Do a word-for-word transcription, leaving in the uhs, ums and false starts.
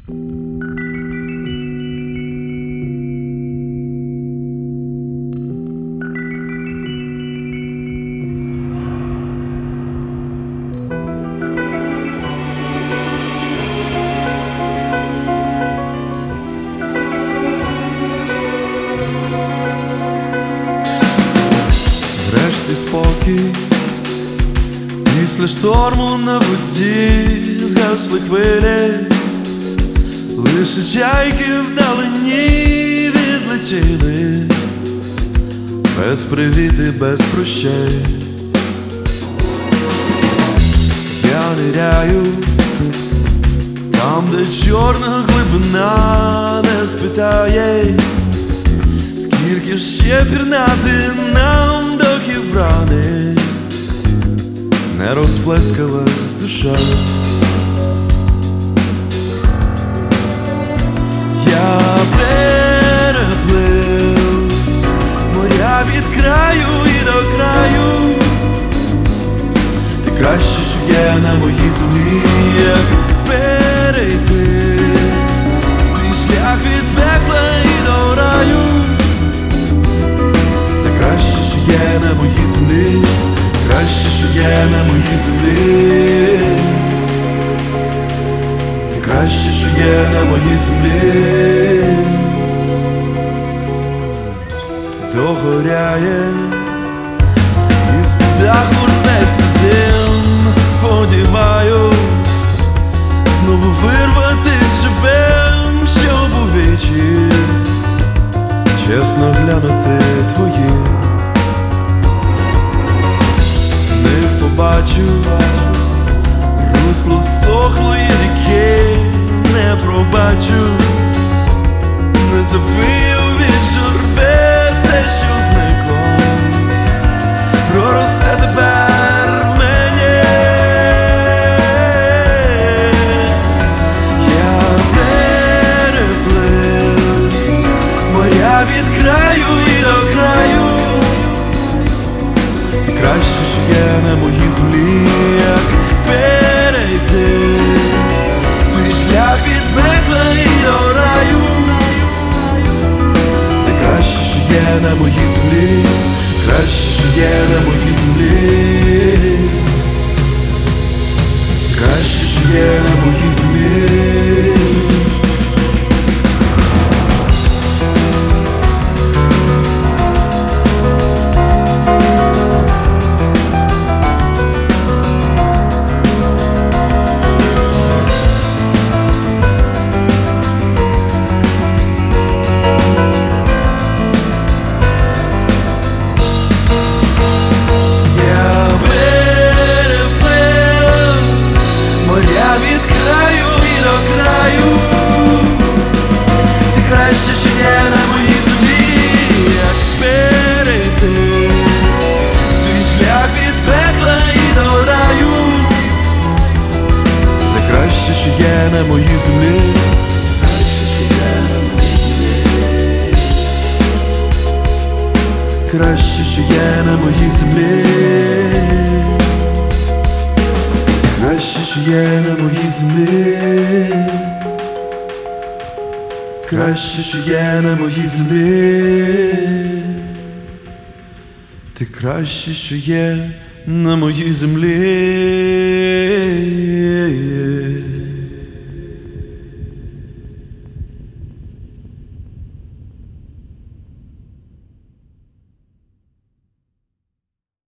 Врешті спокій, після шторму на воді згасли хвилі, лише чайки вдалині відлетіли, без привіт і без прощай. Я ниряю там, де чорна глибина не спитає, скільки ще пірнати нам, доки врани не розплескалась душа. Я переплив моря від краю і до краю. Ти краще, що є на моїй землі, як перейти свій шлях від пекла і до раю. Ти краще, що є на моїй землі, краще, що є на моїй землі. Ти краще, що є на моїй землі. Догоряє, із-під даху рветься дим. Сподіваюсь знову вирватись живим, щоб у вічі чесно глянути твої. В них побачу русло сохлої ріки, не пробачу, не завию від журби. Все, що зникло, проросте тепер в мені. Я переплив моря від краю і до краю. Ти краще, що є на моїй землі, як перейти свій шлях від пекла і до раю. Ти краще, що є на моїй землі, краще, що є на моїй землі. Ти краще, що є на моїй землі. Краще, що є на моїй землі, як перейти свій шлях від пекла і до раю. Ти краще, що є на моїй землі, краще, що є на моїй землі. Краще, що є на моїй землі, краще, що є на моїй землі. Ти краще, що є на моїй землі.